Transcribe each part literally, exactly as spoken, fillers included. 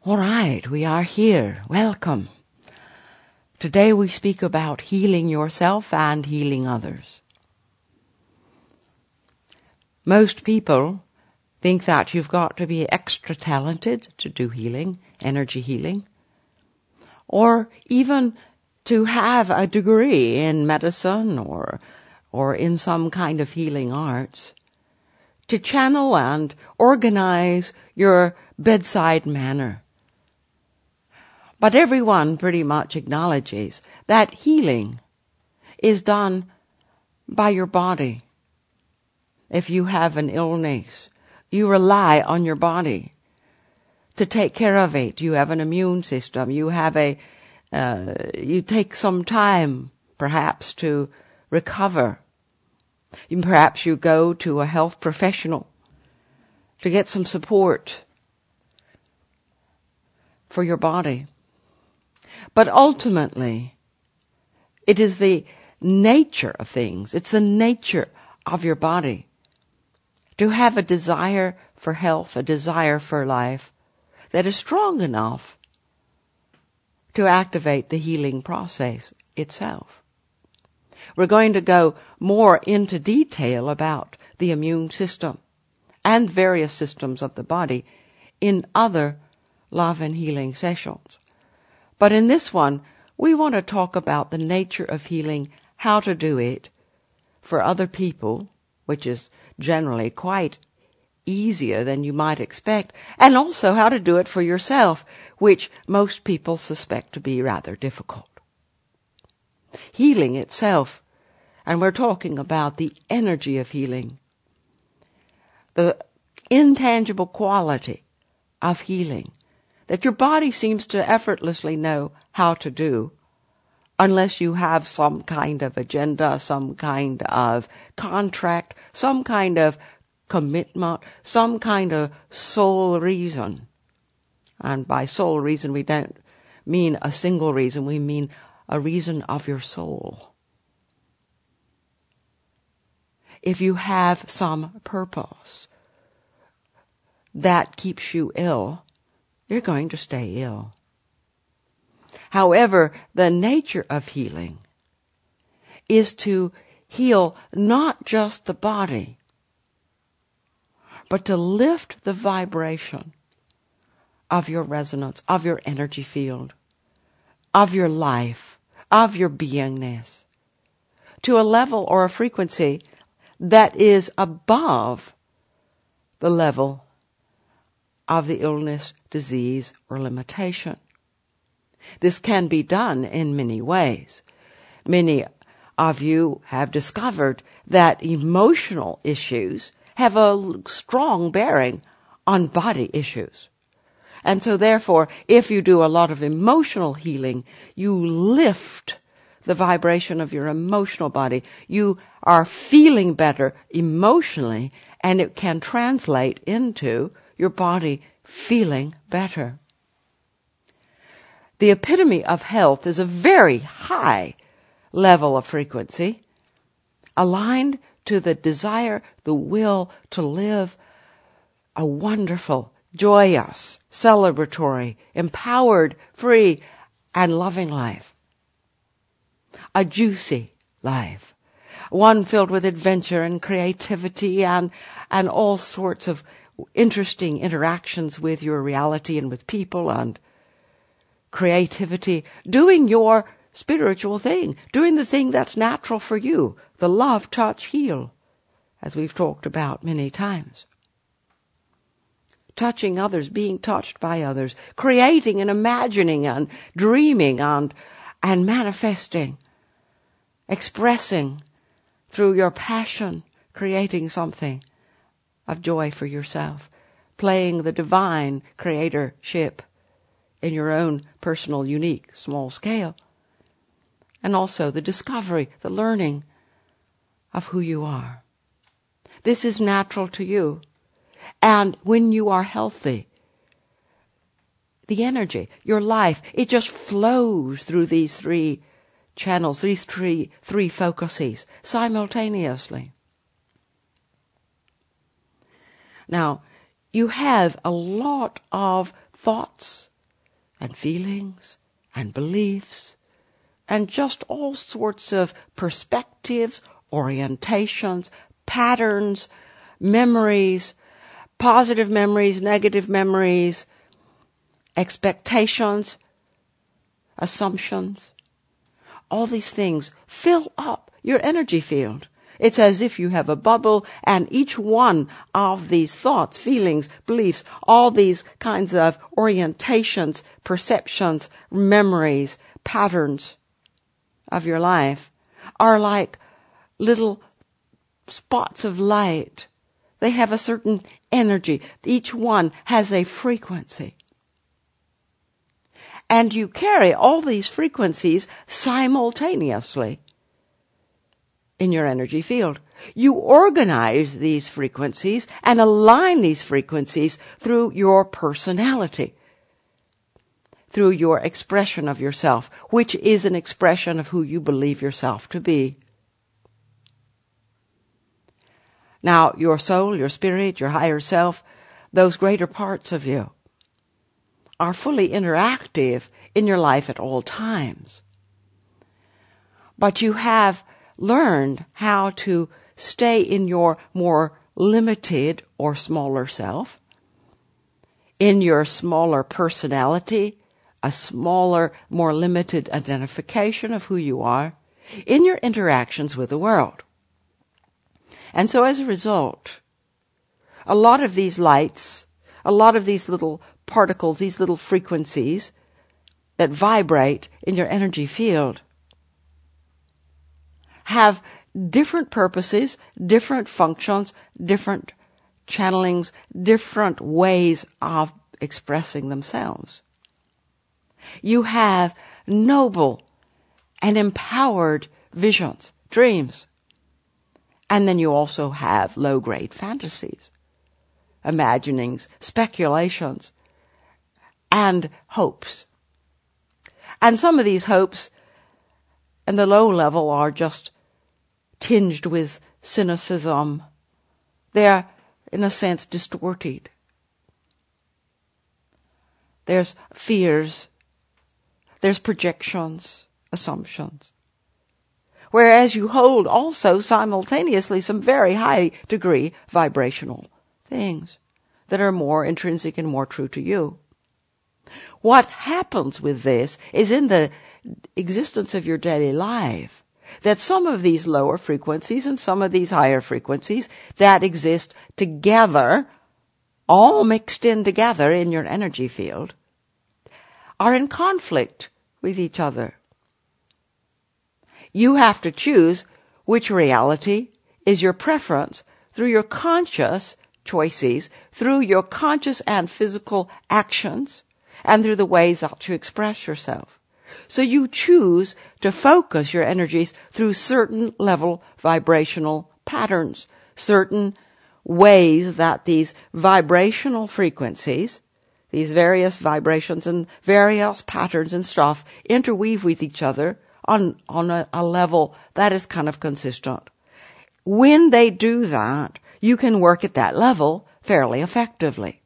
All right, we are here. Welcome. Today we speak about healing yourself and healing others. Most people think that you've got to be extra talented to do healing, energy healing, or even to have a degree in medicine or or in some kind of healing arts to channel and organize your bedside manner. But everyone pretty much acknowledges that healing is done by your body. If you have an illness, you rely on your body to take care of it. You have an immune system. You have a, uh, you take some time, perhaps, to recover. Perhaps you go to a health professional to get some support for your body. But ultimately, it is the nature of things. It's the nature of your body to have a desire for health, a desire for life that is strong enough to activate the healing process itself. We're going to go more into detail about the immune system and various systems of the body in other love and healing sessions. But in this one, we want to talk about the nature of healing, how to do it for other people, which is generally quite easier than you might expect, and also how to do it for yourself, which most people suspect to be rather difficult. Healing itself, and we're talking about the energy of healing, the intangible quality of healing that your body seems to effortlessly know how to do, unless you have some kind of agenda, some kind of contract, some kind of commitment, some kind of sole reason. And by sole reason, we don't mean a single reason, we mean a reason of your soul. If you have some purpose that keeps you ill, you're going to stay ill. However, the nature of healing is to heal not just the body, but to lift the vibration of your resonance, of your energy field, of your life, of your beingness, to a level or a frequency that is above the level of the illness, disease, or limitation. This can be done in many ways. Many of you have discovered that emotional issues have a strong bearing on body issues. And so therefore, if you do a lot of emotional healing, you lift the vibration of your emotional body. You are feeling better emotionally, and it can translate into your body feeling better. The epitome of health is a very high level of frequency, aligned to the desire, the will to live a wonderful, joyous, celebratory, empowered, free, and loving life. A juicy life. One filled with adventure and creativity and, and all sorts of interesting interactions with your reality and with people and creativity, doing your spiritual thing, doing the thing that's natural for you, the love, touch, heal, as we've talked about many times. Touching others, being touched by others, creating and imagining and dreaming and, and manifesting, expressing through your passion, creating something of joy for yourself, playing the divine creatorship in your own personal, unique, small scale, and also the discovery, the learning of who you are. This is natural to you. And when you are healthy, the energy, your life, it just flows through these three channels, these three, three focuses simultaneously. Now, you have a lot of thoughts and feelings and beliefs and just all sorts of perspectives, orientations, patterns, memories, positive memories, negative memories, expectations, assumptions. All these things fill up your energy field. It's as if you have a bubble, and each one of these thoughts, feelings, beliefs, all these kinds of orientations, perceptions, memories, patterns of your life are like little spots of light. They have a certain energy. Each one has a frequency. And you carry all these frequencies simultaneously in your energy field. You organize these frequencies and align these frequencies through your personality, through your expression of yourself, which is an expression of who you believe yourself to be. Now, your soul, your spirit, your higher self, those greater parts of you are fully interactive in your life at all times. But you have learned how to stay in your more limited or smaller self, in your smaller personality, a smaller, more limited identification of who you are, in your interactions with the world. And so as a result, a lot of these lights, a lot of these little particles, these little frequencies that vibrate in your energy field have different purposes, different functions, different channelings, different ways of expressing themselves. You have noble and empowered visions, dreams. And then you also have low-grade fantasies, imaginings, speculations, and hopes. And some of these hopes and the low level are just tinged with cynicism. They're, in a sense, distorted. There's fears. There's projections, assumptions. Whereas you hold also simultaneously some very high degree vibrational things that are more intrinsic and more true to you. What happens with this is in the existence of your daily life, that some of these lower frequencies and some of these higher frequencies that exist together, all mixed in together in your energy field, are in conflict with each other. You have to choose which reality is your preference through your conscious choices, through your conscious and physical actions, and through the ways that you express yourself. So you choose to focus your energies through certain level vibrational patterns, certain ways that these vibrational frequencies, these various vibrations and various patterns and stuff interweave with each other on, on a, a level that is kind of consistent. When they do that, you can work at that level fairly effectively.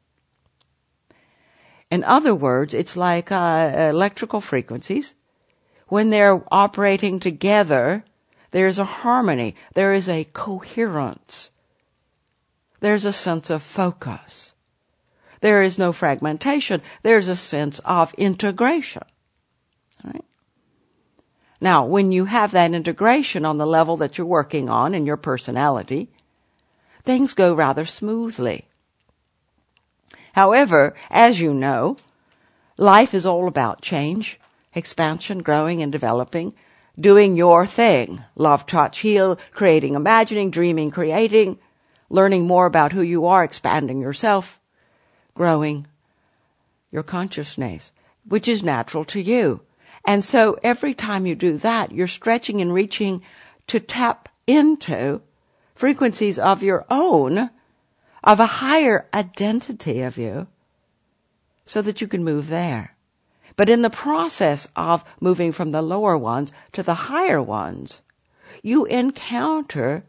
In other words, it's like uh, electrical frequencies. When they're operating together, there's a harmony. There is a coherence. There's a sense of focus. There is no fragmentation. There's a sense of integration. Right? Now, when you have that integration on the level that you're working on in your personality, things go rather smoothly. However, as you know, life is all about change, expansion, growing and developing, doing your thing. Love, touch, heal, creating, imagining, dreaming, creating, learning more about who you are, expanding yourself, growing your consciousness, which is natural to you. And so every time you do that, you're stretching and reaching to tap into frequencies of your own, of a higher identity of you, so that you can move there. But in the process of moving from the lower ones to the higher ones, you encounter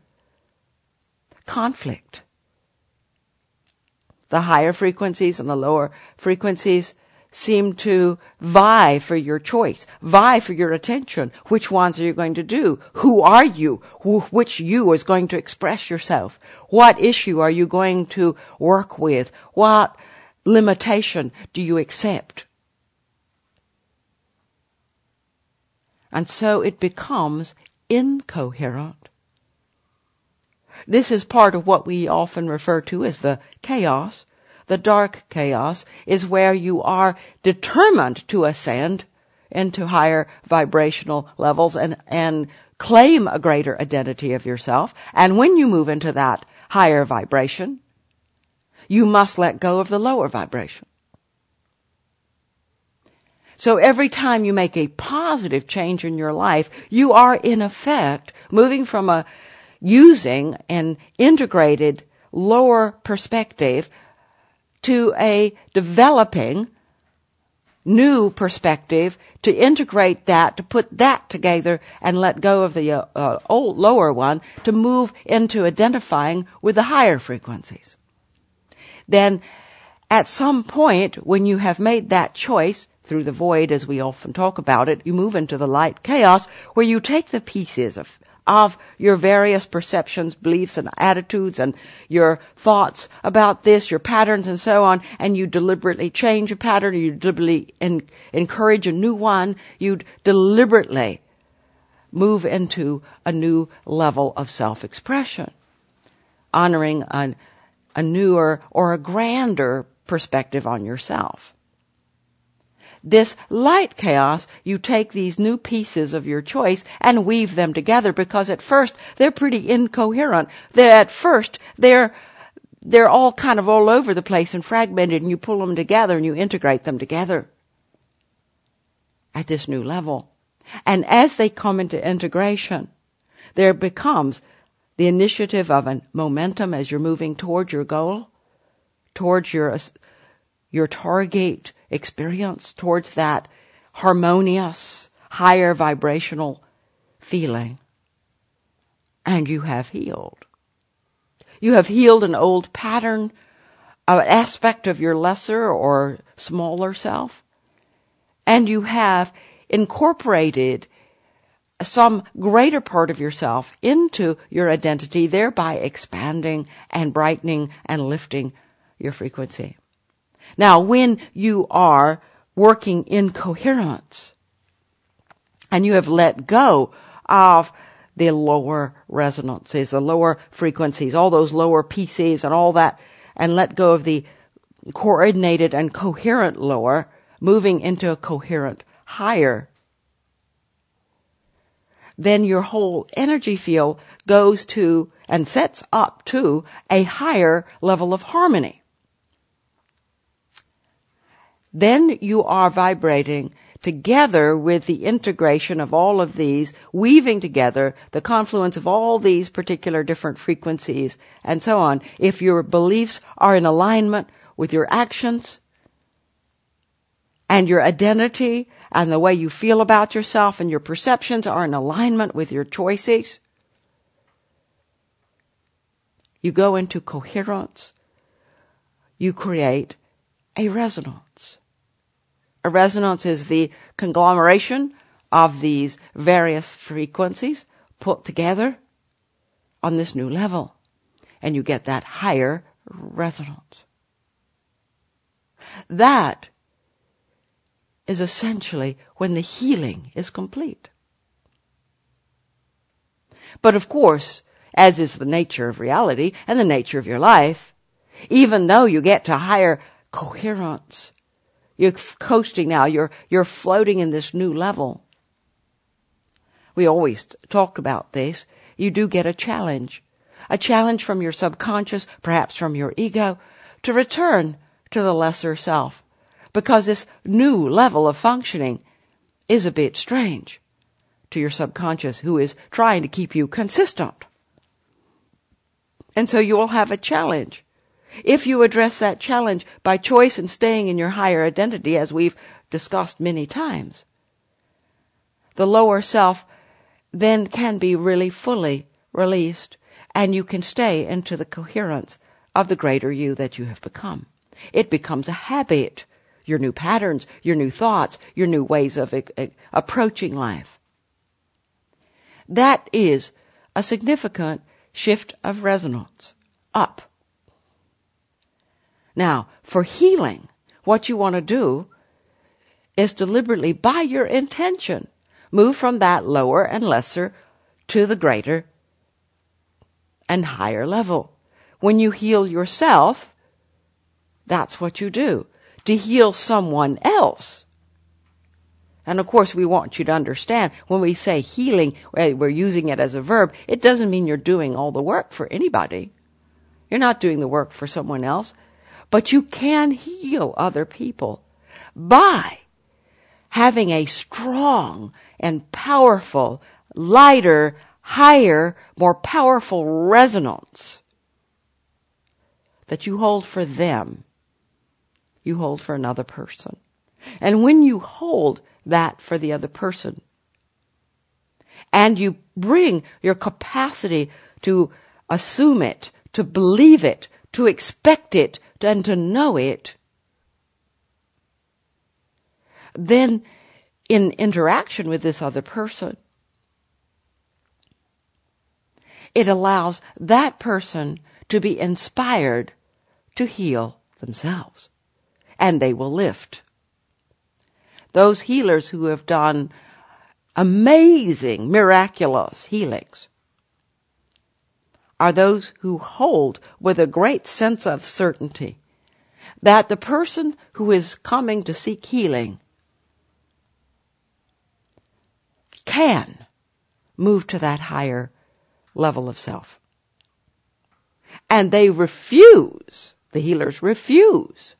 conflict. The higher frequencies and the lower frequencies seem to vie for your choice, vie for your attention. Which ones are you going to do? Who are you? Wh- which you is going to express yourself? What issue are you going to work with? What limitation do you accept? And so it becomes incoherent. This is part of what we often refer to as the chaos. The dark chaos is where you are determined to ascend into higher vibrational levels and, and claim a greater identity of yourself. And when you move into that higher vibration, you must let go of the lower vibration. So every time you make a positive change in your life, you are in effect moving from a using an integrated lower perspective to a developing new perspective, to integrate that, to put that together and let go of the uh, uh, old lower one, to move into identifying with the higher frequencies. Then at some point when you have made that choice, through the void as we often talk about it, you move into the light chaos where you take the pieces of of your various perceptions, beliefs, and attitudes, and your thoughts about this, your patterns, and so on, and you deliberately change a pattern, you deliberately en- encourage a new one, you deliberately move into a new level of self-expression, honoring a, a newer or a grander perspective on yourself. This light chaos, you take these new pieces of your choice and weave them together, because at first they're pretty incoherent. They're, at first they're they're all kind of all over the place and fragmented, and you pull them together and you integrate them together at this new level. And as they come into integration, there becomes the initiative of a momentum as you're moving towards your goal, towards your your target experience, towards that harmonious, higher vibrational feeling. And you have healed. You have healed an old pattern, an aspect of your lesser or smaller self. And you have incorporated some greater part of yourself into your identity, thereby expanding and brightening and lifting your frequency. Now, when you are working in coherence and you have let go of the lower resonances, the lower frequencies, all those lower P Cs and all that, and let go of the coordinated and coherent lower, moving into a coherent higher, then your whole energy field goes to and sets up to a higher level of harmony. Then you are vibrating together with the integration of all of these, weaving together the confluence of all these particular different frequencies and so on. If your beliefs are in alignment with your actions and your identity and the way you feel about yourself and your perceptions are in alignment with your choices, you go into coherence. You create a resonance. A resonance is the conglomeration of these various frequencies put together on this new level. And you get that higher resonance. That is essentially when the healing is complete. But of course, as is the nature of reality and the nature of your life, even though you get to higher coherence, you're coasting now, you're, you're floating in this new level. We always talk about this. You do get a challenge. A challenge from your subconscious, perhaps from your ego, to return to the lesser self. Because this new level of functioning is a bit strange to your subconscious, who is trying to keep you consistent. And so you will have a challenge. If you address that challenge by choice and staying in your higher identity, as we've discussed many times, the lower self then can be really fully released, and you can stay into the coherence of the greater you that you have become. It becomes a habit your new patterns, your new thoughts, your new ways of uh, uh, approaching life. That is a significant shift of resonance up. Now, for healing, what you want to do is deliberately, by your intention, move from that lower and lesser to the greater and higher level. When you heal yourself, that's what you do. To heal someone else. And of course, we want you to understand, when we say healing, we're using it as a verb, it doesn't mean you're doing all the work for anybody. You're not doing the work for someone else. But you can heal other people by having a strong and powerful, lighter, higher, more powerful resonance that you hold for them. You hold for another person. And when you hold that for the other person, and you bring your capacity to assume it, to believe it, to expect it, and to know it, then in interaction with this other person, it allows that person to be inspired to heal themselves. And they will lift. Those healers who have done amazing, miraculous healings are those who hold with a great sense of certainty that the person who is coming to seek healing can move to that higher level of self. And they refuse, the healers refuse,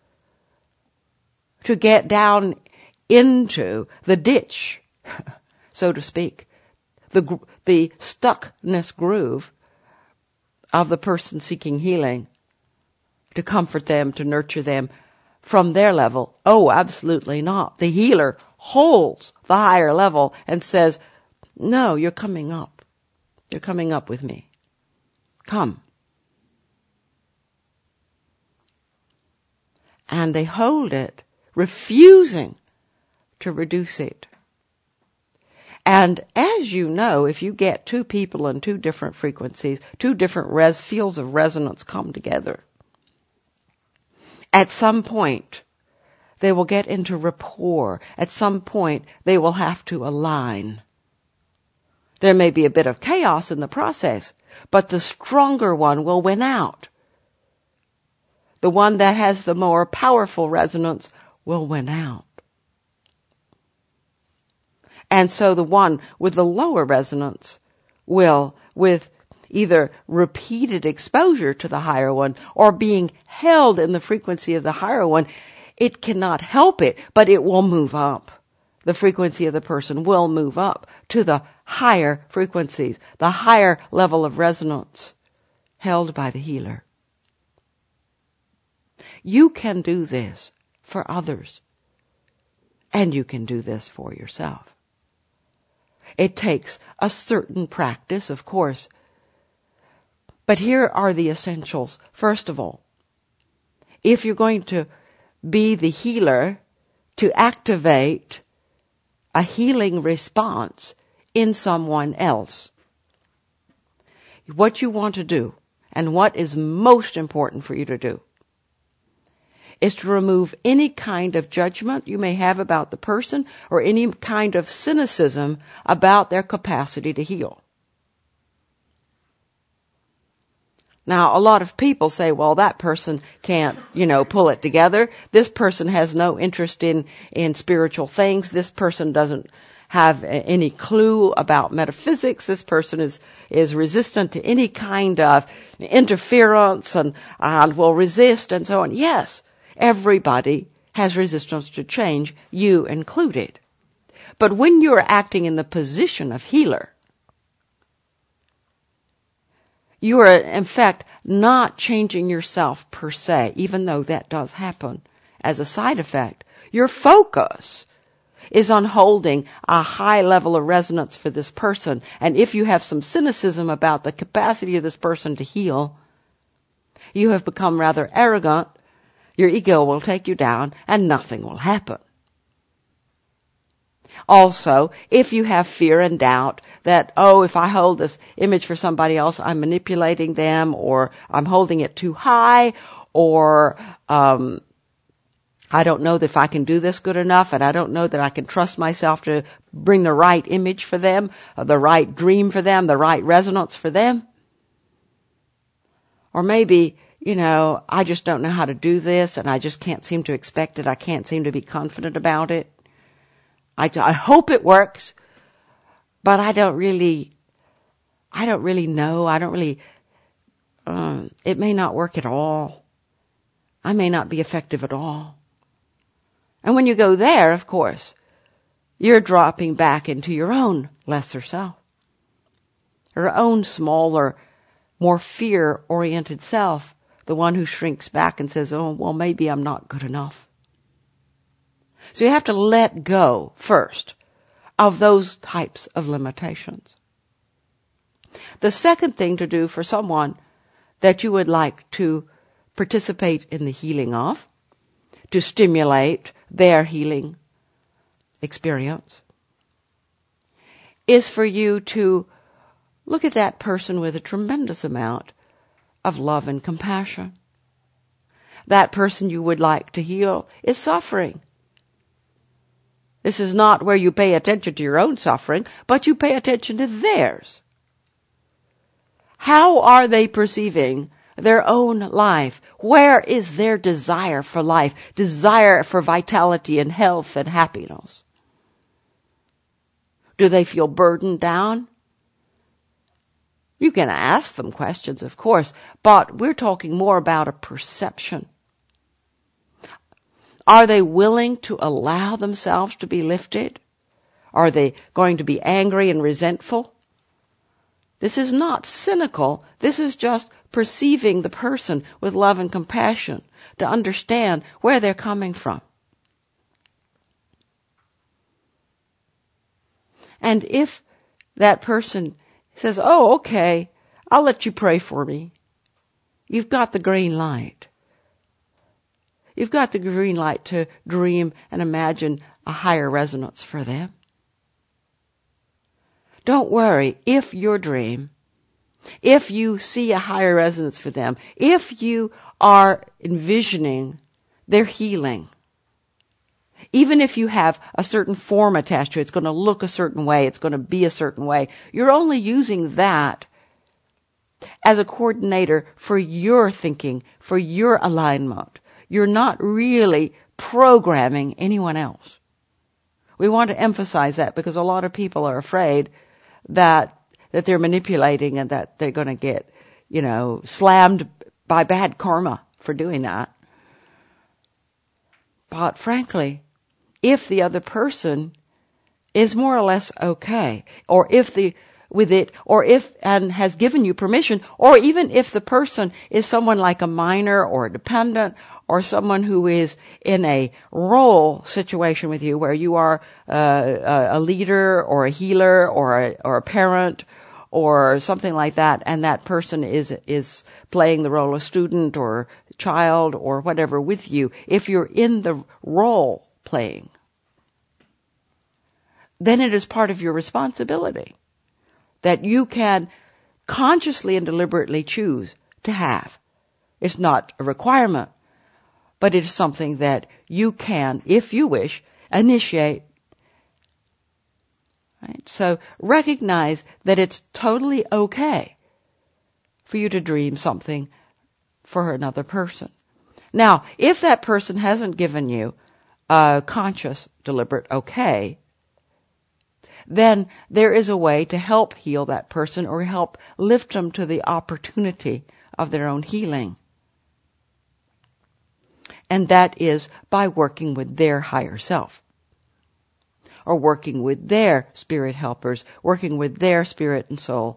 to get down into the ditch, so to speak, the the stuckness groove of the person seeking healing, to comfort them, to nurture them from their level. Oh, absolutely not. The healer holds the higher level and says, no, you're coming up. You're coming up with me. Come. And they hold it, refusing to reduce it. And as you know, if you get two people in two different frequencies, two different res- fields of resonance come together, at some point they will get into rapport. At some point they will have to align. There may be a bit of chaos in the process, but the stronger one will win out. The one that has the more powerful resonance will win out. And so the one with the lower resonance will, with either repeated exposure to the higher one or being held in the frequency of the higher one, it cannot help it, but it will move up. The frequency of the person will move up to the higher frequencies, the higher level of resonance held by the healer. You can do this for others, and you can do this for yourself. It takes a certain practice, of course, but here are the essentials. First of all, if you're going to be the healer, to activate a healing response in someone else, what you want to do, and what is most important for you to do, is to remove any kind of judgment you may have about the person or any kind of cynicism about their capacity to heal. Now, a lot of people say, well, that person can't, you know, pull it together. This person has no interest in, in spiritual things. This person doesn't have any clue about metaphysics. This person is, is resistant to any kind of interference and, and will resist and so on. Yes. Everybody has resistance to change, you included. But when you're acting in the position of healer, you are, in fact, not changing yourself per se, even though that does happen as a side effect. Your focus is on holding a high level of resonance for this person. And if you have some cynicism about the capacity of this person to heal, you have become rather arrogant. Your ego will take you down and nothing will happen. Also, if you have fear and doubt that, oh, if I hold this image for somebody else, I'm manipulating them, or I'm holding it too high, or um, I don't know if I can do this good enough, and I don't know that I can trust myself to bring the right image for them, or the right dream for them, the right resonance for them. Or maybe, you know, I just don't know how to do this, and I just can't seem to expect it. I can't seem to be confident about it. I, I hope it works, but I don't really, I don't really know. I don't really, um, it may not work at all. I may not be effective at all. And when you go there, of course, you're dropping back into your own lesser self, your own smaller, more fear-oriented self, the one who shrinks back and says, oh, well, maybe I'm not good enough. So you have to let go first of those types of limitations. The second thing to do for someone that you would like to participate in the healing of, to stimulate their healing experience, is for you to look at that person with a tremendous amount of love and compassion. That person you would like to heal is suffering. This is not where you pay attention to your own suffering, but you pay attention to theirs. How are they perceiving their own life? Where is their desire for life, desire for vitality and health and happiness? Do they feel burdened down? You can ask them questions, of course, but we're talking more about a perception. Are they willing to allow themselves to be lifted? Are they going to be angry and resentful? This is not cynical. This is just perceiving the person with love and compassion to understand where they're coming from. And if that person says, oh, okay, I'll let you pray for me, you've got the green light. You've got the green light to dream and imagine a higher resonance for them. Don't worry if your dream, if you see a higher resonance for them, if you are envisioning their healing, even if you have a certain form attached to it, it's going to look a certain way, it's going to be a certain way, you're only using that as a coordinator for your thinking, for your alignment. You're not really programming anyone else. We want to emphasize that because a lot of people are afraid that that they're manipulating and that they're going to get, you know, slammed by bad karma for doing that. But frankly, if the other person is more or less okay, or if the with it, or if and has given you permission, or even if the person is someone like a minor or a dependent, or someone who is in a role situation with you where you are uh, a leader or a healer or a, or a parent or something like that, and that person is is playing the role of student or child or whatever with you, if you're in the role playing, then it is part of your responsibility that you can consciously and deliberately choose to have. It's not a requirement, but it is something that you can, if you wish, initiate. Right? So recognize that it's totally okay for you to dream something for another person. Now, if that person hasn't given you a conscious, deliberate okay, then there is a way to help heal that person or help lift them to the opportunity of their own healing. And that is by working with their higher self, or working with their spirit helpers, working with their spirit and soul.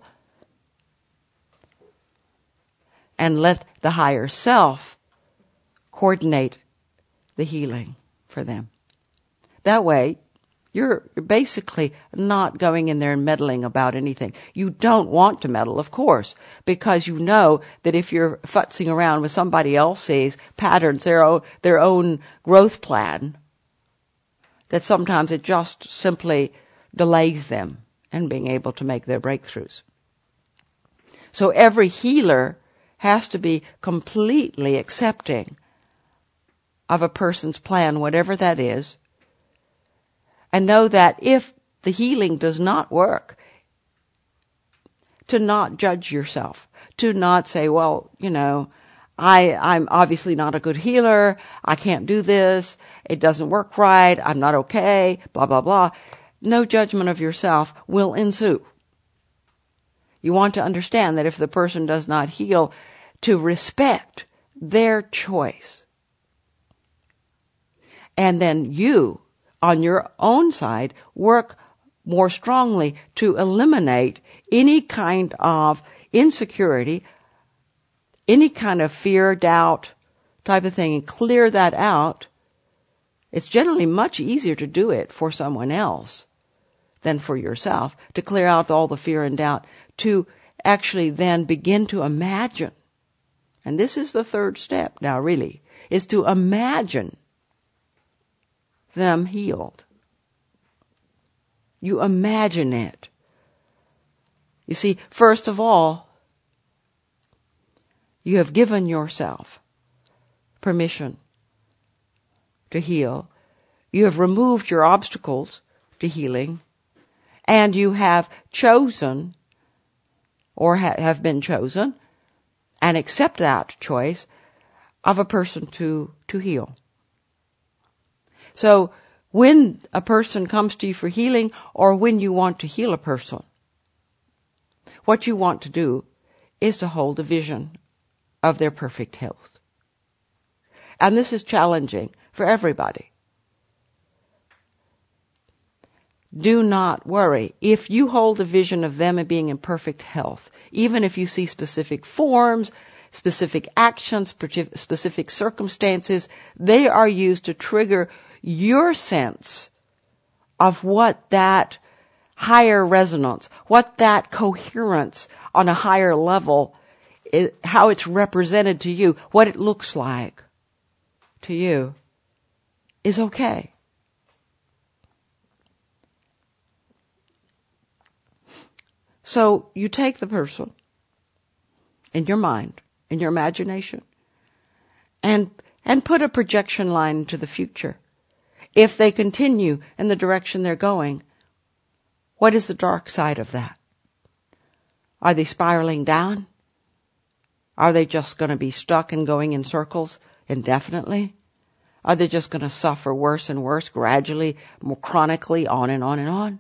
And let the higher self coordinate the healing for them. That way, You're, you're basically not going in there and meddling about anything. You don't want to meddle, of course, because you know that if you're futzing around with somebody else's patterns, their own, their own growth plan, that sometimes it just simply delays them in being able to make their breakthroughs. So every healer has to be completely accepting of a person's plan, whatever that is, and know that if the healing does not work, to not judge yourself, to not say, well, you know, I, I'm obviously not a good healer, I can't do this, it doesn't work right, I'm not okay, blah, blah, blah. No judgment of yourself will ensue. You want to understand that if the person does not heal, to respect their choice. And then you, on your own side, work more strongly to eliminate any kind of insecurity, any kind of fear, doubt type of thing, and clear that out. It's generally much easier to do it for someone else than for yourself, to clear out all the fear and doubt, to actually then begin to imagine. And this is the third step now, really, is to imagine them healed. You imagine it. You see, first of all, you have given yourself permission to heal. You have removed your obstacles to healing, and you have chosen, or ha- have been chosen, and accept that choice of a person to, to heal. So when a person comes to you for healing, or when you want to heal a person, what you want to do is to hold a vision of their perfect health. And this is challenging for everybody. Do not worry. If you hold a vision of them being in perfect health, even if you see specific forms, specific actions, specific circumstances, they are used to trigger your sense of what that higher resonance, what that coherence on a higher level, is, how it's represented to you, what it looks like to you, is okay. So you take the person in your mind, in your imagination, and and put a projection line into the future. If they continue in the direction they're going, what is the dark side of that? Are they spiraling down? Are they just going to be stuck and going in circles indefinitely? Are they just going to suffer worse and worse, gradually, more chronically, on and on and on?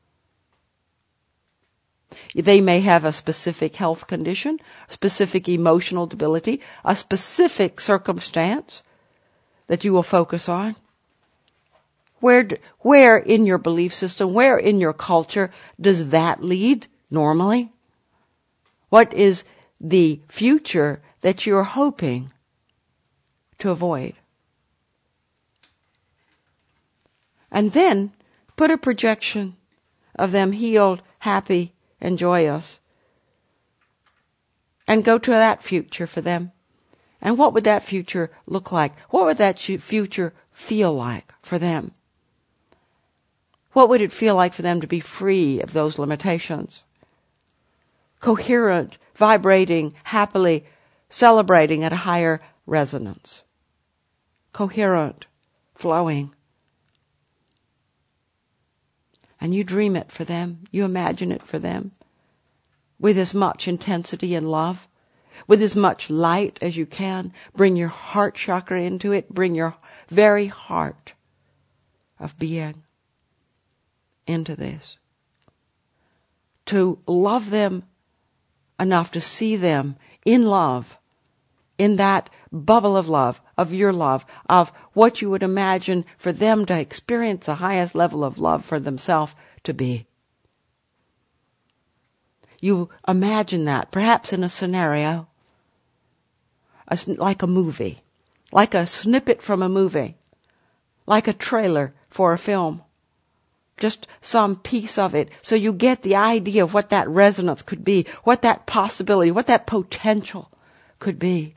They may have a specific health condition, a specific emotional debility, a specific circumstance that you will focus on. Where, where in your belief system, where in your culture does that lead normally? What is the future that you're hoping to avoid? And then put a projection of them healed, happy, and joyous, and go to that future for them. And what would that future look like? What would that future feel like for them? What would it feel like for them to be free of those limitations? Coherent, vibrating, happily, celebrating at a higher resonance. Coherent, flowing. And you dream it for them. You imagine it for them. With as much intensity and love. With as much light as you can. Bring your heart chakra into it. Bring your very heart of being into this. To love them enough to see them in love. In that bubble of love, of your love, of what you would imagine for them to experience the highest level of love for themselves to be. You imagine that, perhaps in a scenario, a, like a movie, like a snippet from a movie, like a trailer for a film. just some piece of it, so you get the idea of what that resonance could be, what that possibility, what that potential could be.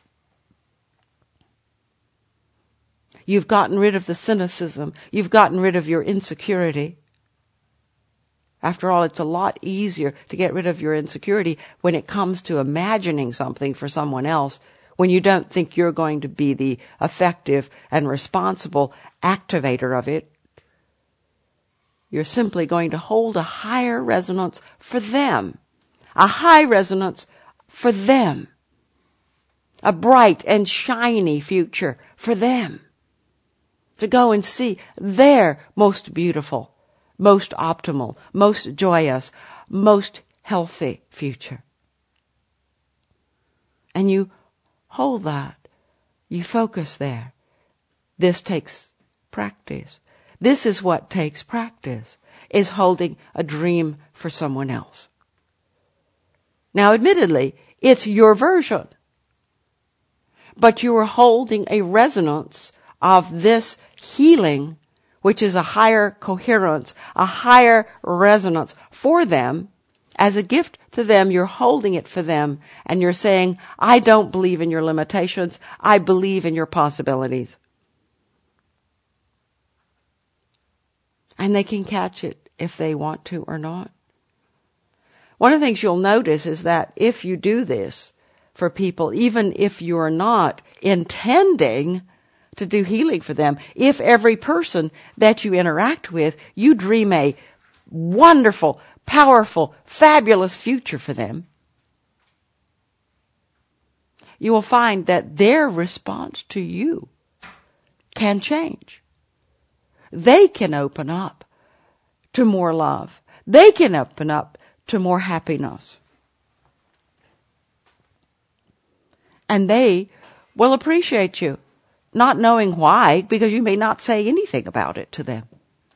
You've gotten rid of the cynicism. You've gotten rid of your insecurity. After all, it's a lot easier to get rid of your insecurity when it comes to imagining something for someone else, when you don't think you're going to be the effective and responsible activator of it. You're simply going to hold a higher resonance for them, a high resonance for them, a bright and shiny future for them, to go and see their most beautiful, most optimal, most joyous, most healthy future. And you hold that. You focus there. This takes practice. This is what takes practice, is holding a dream for someone else. Now, admittedly, it's your version. But you are holding a resonance of this healing, which is a higher coherence, a higher resonance for them. As a gift to them, you're holding it for them, and you're saying, I don't believe in your limitations. I believe in your possibilities. And they can catch it if they want to or not. One of the things you'll notice is that if you do this for people, even if you're not intending to do healing for them, if every person that you interact with, you dream a wonderful, powerful, fabulous future for them, you will find that their response to you can change. They can open up to more love. They can open up to more happiness. And they will appreciate you, not knowing why, because you may not say anything about it to them.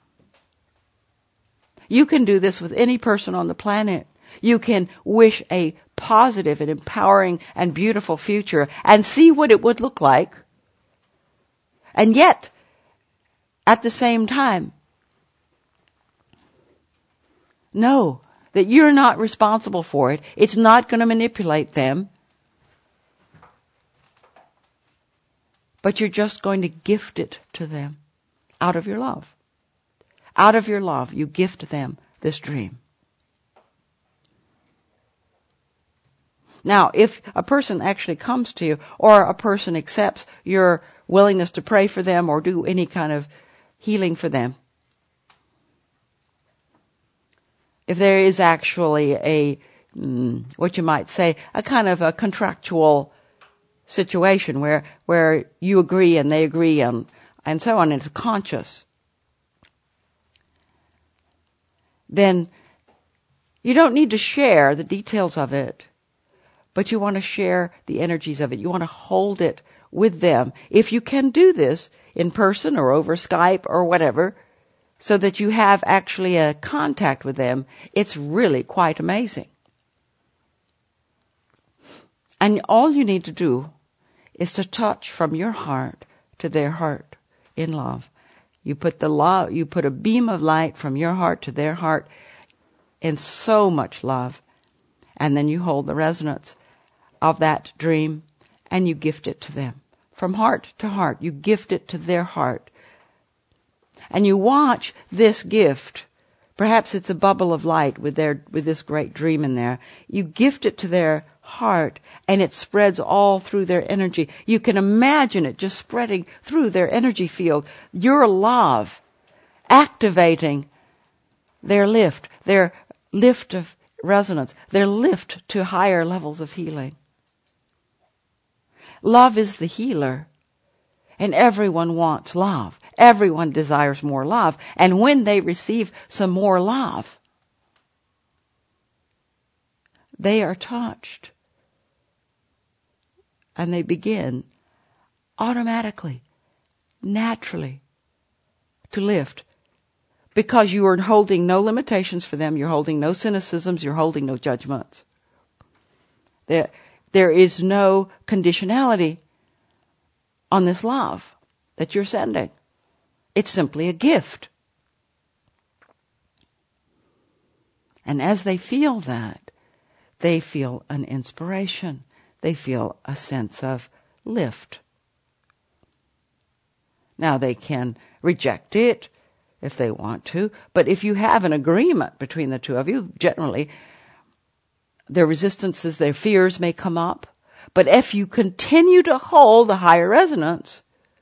You can do this with any person on the planet. You can wish a positive and empowering and beautiful future and see what it would look like. And yet, at the same time, know that you're not responsible for it. It's not going to manipulate them. But you're just going to gift it to them out of your love. Out of your love, you gift them this dream. Now, if a person actually comes to you, or a person accepts your willingness to pray for them or do any kind of healing for them, if there is actually a, mm, what you might say, a kind of a contractual situation where where you agree and they agree and, and so on, and it's conscious, then you don't need to share the details of it, but you want to share the energies of it. You want to hold it with them. If you can do this in person or over Skype or whatever, so that you have actually a contact with them, it's really quite amazing. And all you need to do is to touch from your heart to their heart in love. You put the love, you put a beam of light from your heart to their heart in so much love, and then you hold the resonance of that dream and you gift it to them. From heart to heart, you gift it to their heart. And you watch this gift. Perhaps it's a bubble of light with their with this great dream in there. You gift it to their heart, and it spreads all through their energy. You can imagine it just spreading through their energy field. Your love activating their lift, their lift of resonance, their lift to higher levels of healing. Love is the healer, and everyone wants love. Everyone desires more love, and when they receive some more love, they are touched. And they begin automatically, naturally, to lift. Because you are holding no limitations for them, you're holding no cynicisms, you're holding no judgments. There, there is no conditionality on this love that you're sending. It's simply a gift. And as they feel that, they feel an inspiration. They feel a sense of lift. Now they can reject it if they want to, but if you have an agreement between the two of you, generally their resistances, their fears may come up. But if you continue to hold the higher resonance,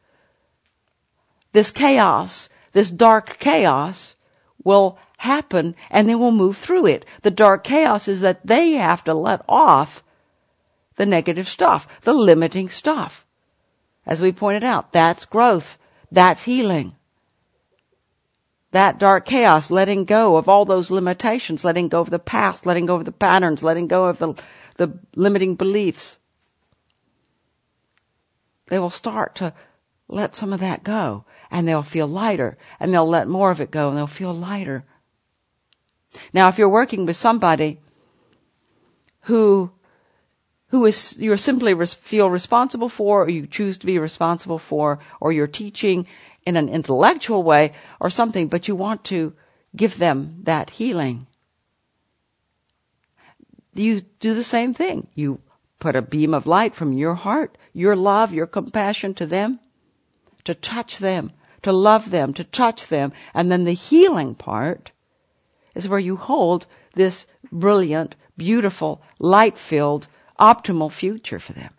this chaos, this dark chaos will happen and they will move through it. The dark chaos is that they have to let off the negative stuff, the limiting stuff. As we pointed out, that's growth. That's healing. That dark chaos, letting go of all those limitations, letting go of the past, letting go of the patterns, letting go of the, the limiting beliefs. They will start to let some of that go, and they'll feel lighter, and they'll let more of it go, and they'll feel lighter. Now, if you're working with somebody who who is you're simply res- feel responsible for, or you choose to be responsible for, or you're teaching in an intellectual way or something, but you want to give them that healing, you do the same thing. You put a beam of light from your heart, your love, your compassion to them, to touch them, to love them, to touch them. And then the healing part is where you hold this brilliant, beautiful, light-filled, optimal future for them.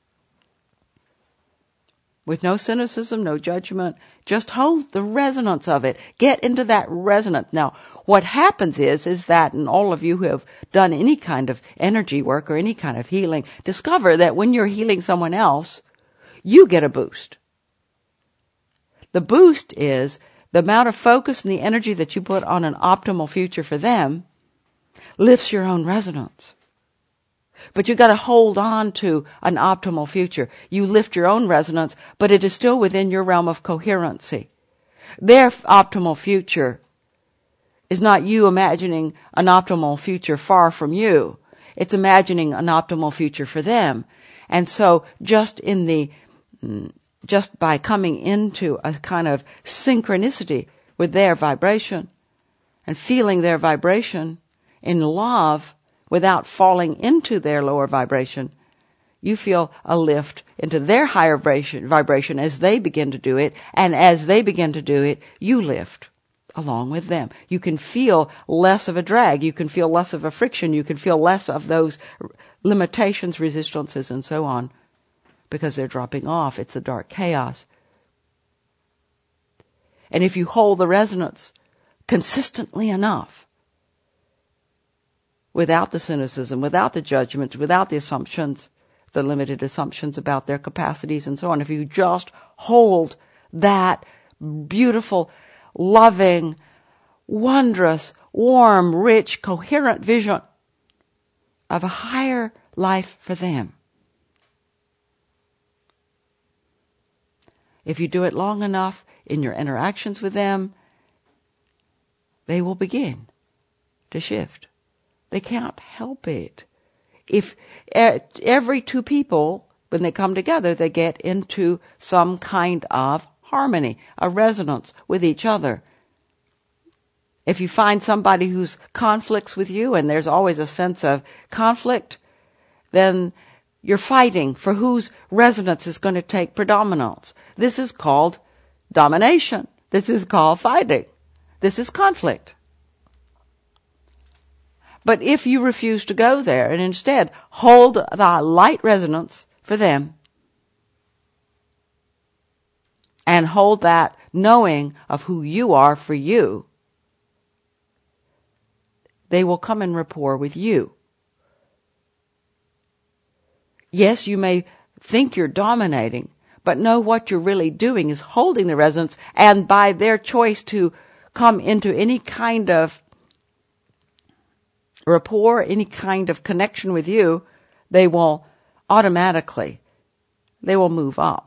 With no cynicism, no judgment, just hold the resonance of it. Get into that resonance. Now, what happens is, is that, and all of you who have done any kind of energy work or any kind of healing, discover that when you're healing someone else, you get a boost. The boost is the amount of focus and the energy that you put on an optimal future for them lifts your own resonance. But you got to hold on to an optimal future. You lift your own resonance, but it is still within your realm of coherency. Their optimal future is not you imagining an optimal future far from you. It's imagining an optimal future for them. And so just in the, just by coming into a kind of synchronicity with their vibration and feeling their vibration in love, without falling into their lower vibration, you feel a lift into their higher vibration, vibration as they begin to do it. And as they begin to do it, you lift along with them. You can feel less of a drag. You can feel less of a friction. You can feel less of those limitations, resistances, and so on, because they're dropping off. It's a dark chaos. And if you hold the resonance consistently enough, without the cynicism, without the judgment, without the assumptions, the limited assumptions about their capacities and so on. If you just hold that beautiful, loving, wondrous, warm, rich, coherent vision of a higher life for them. If you do it long enough in your interactions with them, they will begin to shift. They can't help it. If every two people, when they come together, they get into some kind of harmony, a resonance with each other. If you find somebody who's conflicts with you, and there's always a sense of conflict, then you're fighting for whose resonance is going to take predominance. This is called domination. This is called fighting. This is conflict. But if you refuse to go there and instead hold the light resonance for them and hold that knowing of who you are for you, they will come in rapport with you. Yes, you may think you're dominating, but know what you're really doing is holding the resonance, and by their choice to come into any kind of rapport, any kind of connection with you, they will automatically, they will move up.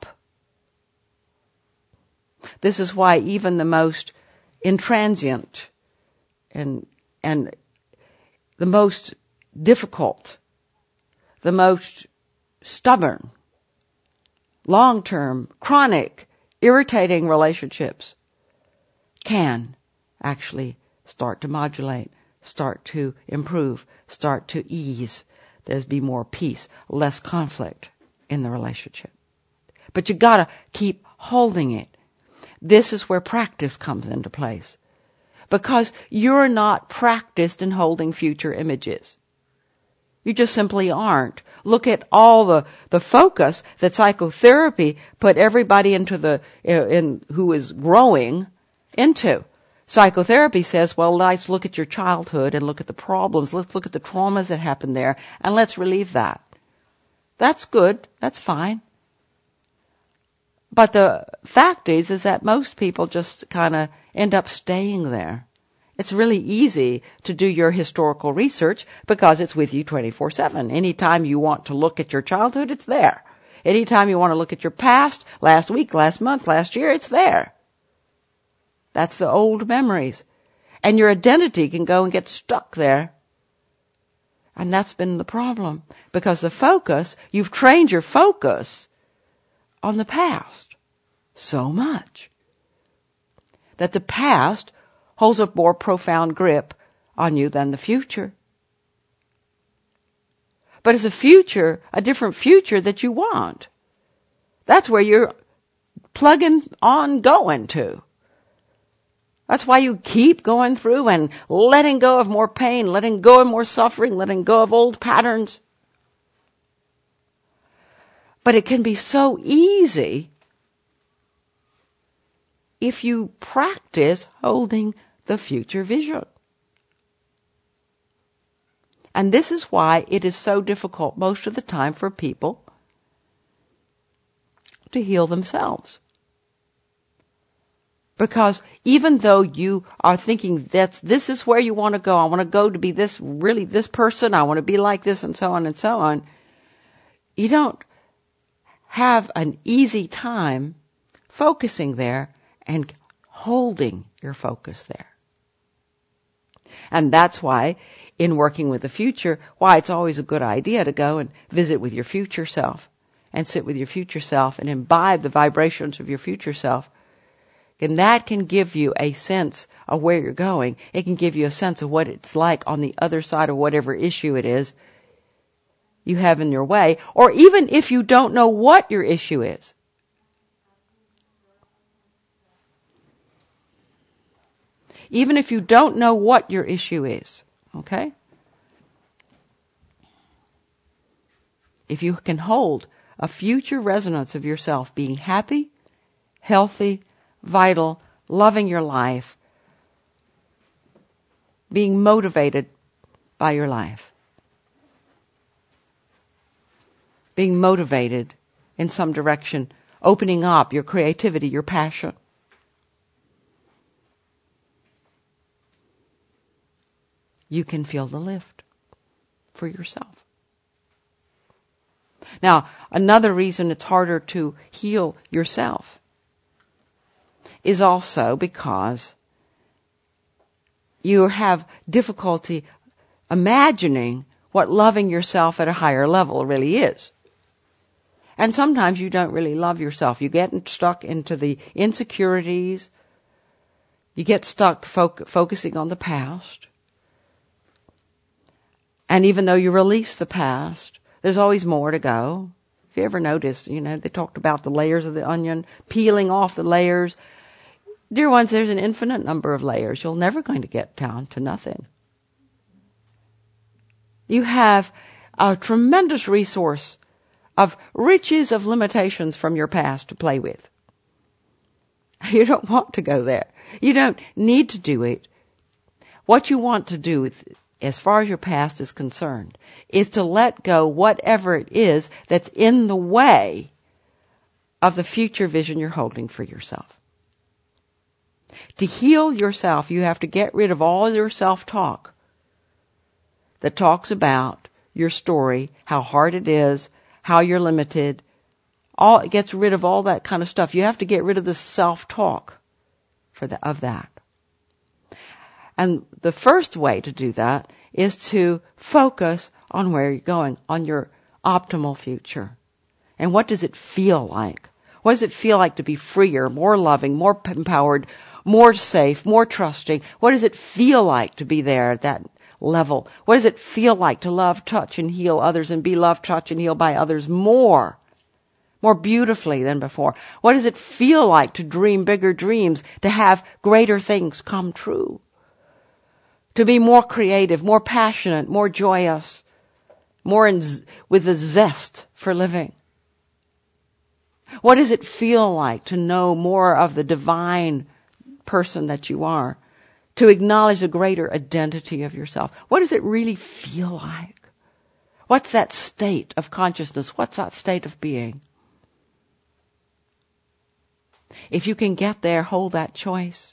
This is why even the most intransient and, and the most difficult, the most stubborn, long-term, chronic, irritating relationships can actually start to modulate, start to improve, start to ease. There's be more peace, less conflict in the relationship. But you gotta keep holding it. This is where practice comes into place. Because you're not practiced in holding future images. You just simply aren't. Look at all the, the focus that psychotherapy put everybody into the, in, who is growing into. Psychotherapy says, well, let's look at your childhood and look at the problems. Let's look at the traumas that happened there and let's relieve that. That's good. That's fine. But the fact is, is that most people just kind of end up staying there. It's really easy to do your historical research because it's with you twenty-four seven. Anytime you want to look at your childhood, it's there. Anytime you want to look at your past, last week, last month, last year, it's there. That's the old memories. And your identity can go and get stuck there. And that's been the problem. Because the focus, you've trained your focus on the past so much that the past holds a more profound grip on you than the future. But it's a future, a different future that you want. That's where you're plugging on going to. That's why you keep going through and letting go of more pain, letting go of more suffering, letting go of old patterns. But it can be so easy if you practice holding the future vision. And this is why it is so difficult most of the time for people to heal themselves. Because even though you are thinking that this is where you want to go, I want to go to be this, really this person, I want to be like this, and so on and so on, you don't have an easy time focusing there and holding your focus there. And that's why, in working with the future, why it's always a good idea to go and visit with your future self and sit with your future self and imbibe the vibrations of your future self. And that can give you a sense of where you're going. It can give you a sense of what it's like on the other side of whatever issue it is you have in your way, or even if you don't know what your issue is. Even if you don't know what your issue is, okay? If you can hold a future resonance of yourself being happy, healthy, vital, loving your life, being motivated by your life, being motivated in some direction, opening up your creativity, your passion, you can feel the lift for yourself. Now, another reason it's harder to heal yourself is also because you have difficulty imagining what loving yourself at a higher level really is. And sometimes you don't really love yourself. You get stuck into the insecurities. You get stuck fo- focusing on the past. And even though you release the past, there's always more to go. If you ever noticed, you know, they talked about the layers of the onion, peeling off the layers. Dear ones, there's an infinite number of layers. You're never going to get down to nothing. You have a tremendous resource of riches of limitations from your past to play with. You don't want to go there. You don't need to do it. What you want to do with as far as your past is concerned, is to let go whatever it is that's in the way of the future vision you're holding for yourself. To heal yourself, you have to get rid of all your self-talk that talks about your story, how hard it is, how you're limited. All it gets rid of all that kind of stuff. You have to get rid of the self-talk for the, of that. And the first way to do that is to focus on where you're going, on your optimal future. And what does it feel like? What does it feel like to be freer, more loving, more empowered, more safe, more trusting? What does it feel like to be there at that level? What does it feel like to love, touch, and heal others and be loved, touched, and healed by others more? More beautifully than before. What does it feel like to dream bigger dreams, to have greater things come true? To be more creative, more passionate, more joyous, more in, with a zest for living? What does it feel like to know more of the divine person that you are? To acknowledge the greater identity of yourself? What does it really feel like? What's that state of consciousness? What's that state of being? If you can get there, hold that choice.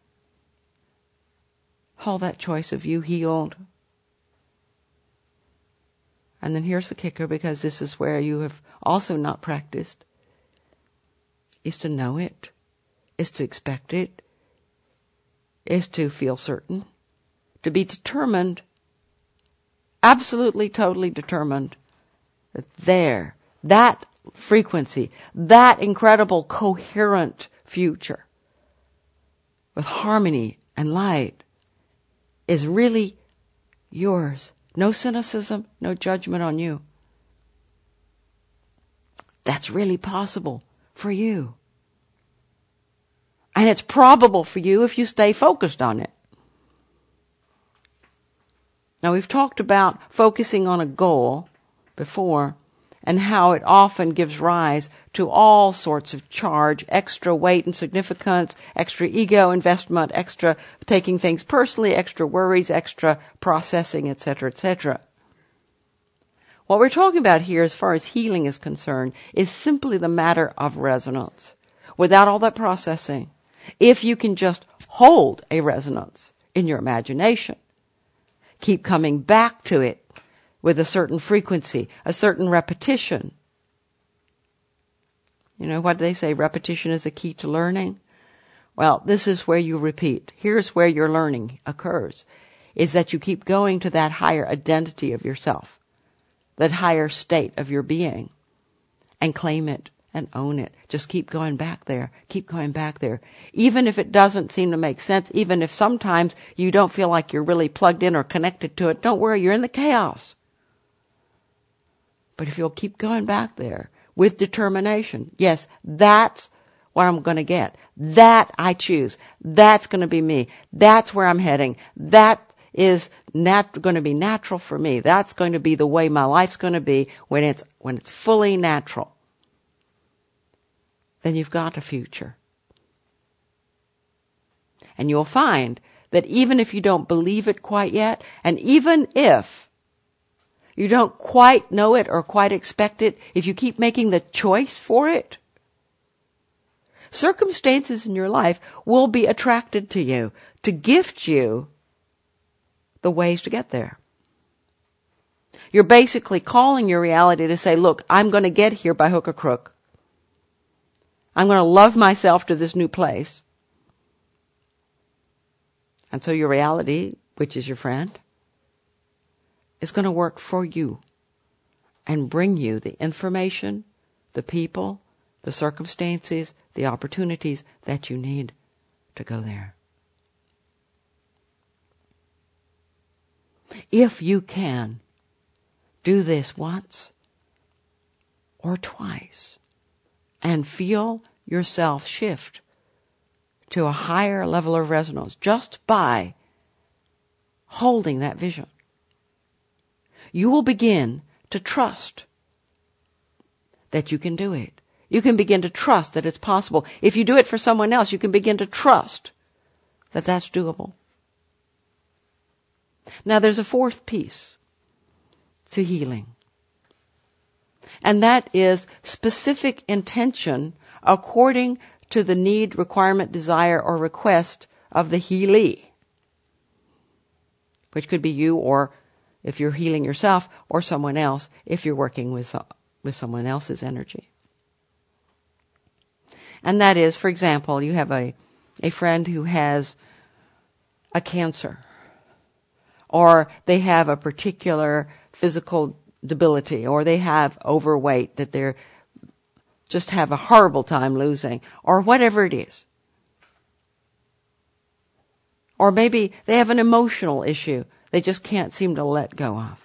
Hold that choice of you healed. And then here's the kicker, because this is where you have also not practiced, is to know it, is to expect it, is to feel certain, to be determined, absolutely, totally determined, that there, that frequency, that incredible coherent future with harmony and light is really yours. No cynicism, no judgment on you. That's really possible for you. And it's probable for you if you stay focused on it. Now, we've talked about focusing on a goal before, and how it often gives rise to all sorts of charge, extra weight and significance, extra ego investment, extra taking things personally, extra worries, extra processing, et cetera, et cetera. What we're talking about here, as far as healing is concerned, is simply the matter of resonance, without all that processing. If you can just hold a resonance in your imagination, keep coming back to it with a certain frequency, a certain repetition. You know what they say, repetition is the key to learning? Well, this is where you repeat. Here's where your learning occurs, is that you keep going to that higher identity of yourself, that higher state of your being, and claim it and own it. Just keep going back there. Keep going back there. Even if it doesn't seem to make sense, even if sometimes you don't feel like you're really plugged in or connected to it, don't worry, you're in the chaos. But if you'll keep going back there with determination, yes, that's what I'm going to get. That I choose. That's going to be me. That's where I'm heading. That is nat- going to be natural for me. That's going to be the way my life's going to be when it's when it's fully natural. Then you've got a future. And you'll find that even if you don't believe it quite yet, and even if you don't quite know it or quite expect it, if you keep making the choice for it, circumstances in your life will be attracted to you, to gift you the ways to get there. You're basically calling your reality to say, look, I'm going to get here by hook or crook. I'm going to love myself to this new place. And so your reality, which is your friend, is going to work for you and bring you the information, the people, the circumstances, the opportunities that you need to go there. If you can do this once or twice and feel yourself shift to a higher level of resonance just by holding that vision, you will begin to trust that you can do it. You can begin to trust that it's possible. If you do it for someone else, you can begin to trust that that's doable. Now, there's a fourth piece to healing, and that is specific intention according to the need, requirement, desire, or request of the healee, which could be you, or if you're healing yourself, or someone else if you're working with with someone else's energy. And that is, for example, you have a, a friend who has a cancer, or they have a particular physical debility, or they have overweight that they're just have a horrible time losing, or whatever it is. Or maybe they have an emotional issue they just can't seem to let go of.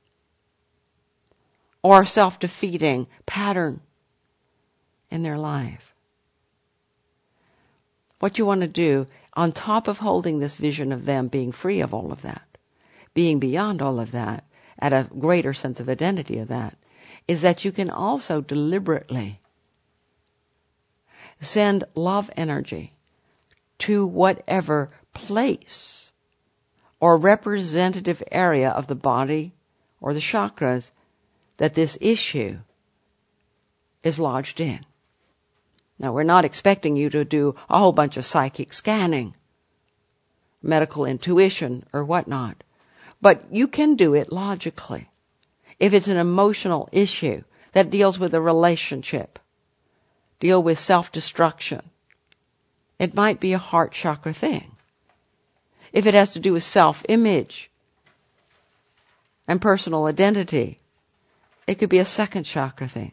Or a self-defeating pattern in their life. What you want to do, on top of holding this vision of them being free of all of that, being beyond all of that, at a greater sense of identity of that, is that you can also deliberately send love energy to whatever place or representative area of the body or the chakras that this issue is lodged in. Now, we're not expecting you to do a whole bunch of psychic scanning, medical intuition, or whatnot. But you can do it logically. If it's an emotional issue that deals with a relationship, deal with self-destruction, it might be a heart chakra thing. If it has to do with self-image and personal identity, it could be a second chakra thing.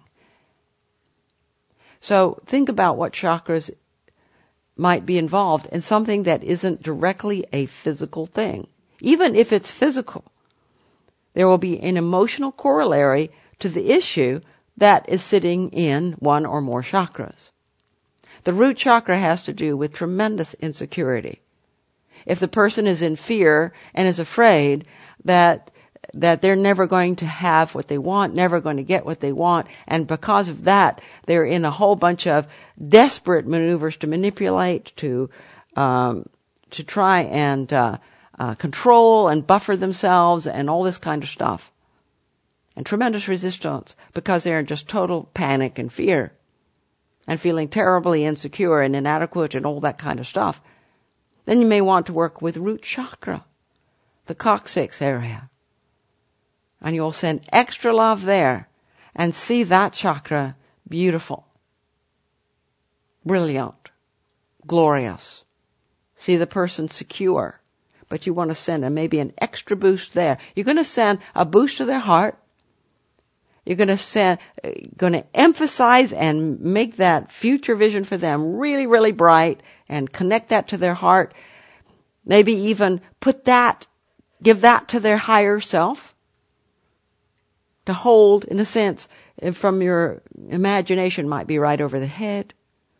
So think about what chakras might be involved in something that isn't directly a physical thing. Even if it's physical, there will be an emotional corollary to the issue that is sitting in one or more chakras. The root chakra has to do with tremendous insecurity. If the person is in fear and is afraid that that they're never going to have what they want, never going to get what they want, and because of that, they're in a whole bunch of desperate maneuvers to manipulate, to um, to try and uh, uh, control and buffer themselves, and all this kind of stuff, and tremendous resistance because they're in just total panic and fear, and feeling terribly insecure and inadequate and all that kind of stuff. Then you may want to work with root chakra, the coccyx area. And you'll send extra love there and see that chakra beautiful, brilliant, glorious. See the person secure. But you want to send a, maybe an extra boost there. You're going to send a boost to their heart. You're going to send, going to emphasize and make that future vision for them really, really bright and connect that to their heart. Maybe even put that, give that to their higher self. To hold, in a sense, from your imagination might be right over the head.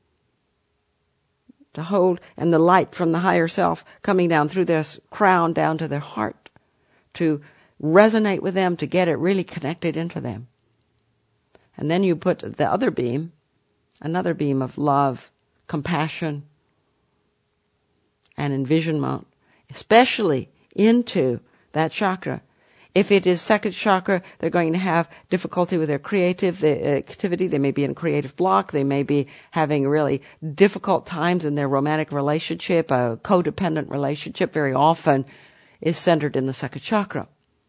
To hold, and the light from the higher self coming down through their crown down to their heart. To resonate with them, to get it really connected into them. And then you put the other beam, another beam of love, compassion, and envisionment, especially into that chakra. If it is second chakra, they're going to have difficulty with their creative activity. They may be in a creative block. They may be having really difficult times in their romantic relationship. A codependent relationship very often is centered in the second chakra.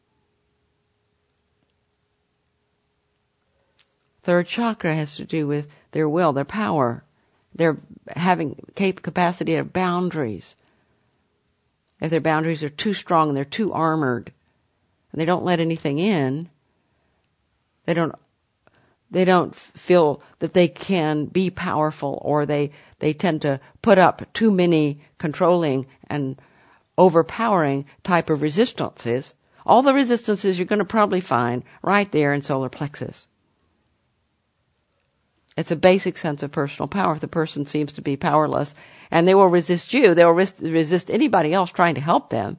Third chakra has to do with their will, their power, their having capacity of boundaries. If their boundaries are too strong and they're too armored, and they don't let anything in, they don't they don't feel that they can be powerful, or they, they tend to put up too many controlling and overpowering type of resistances. All the resistances you're going to probably find right there in solar plexus. It's a basic sense of personal power. If the person seems to be powerless, and they will resist you, they will res- resist anybody else trying to help them.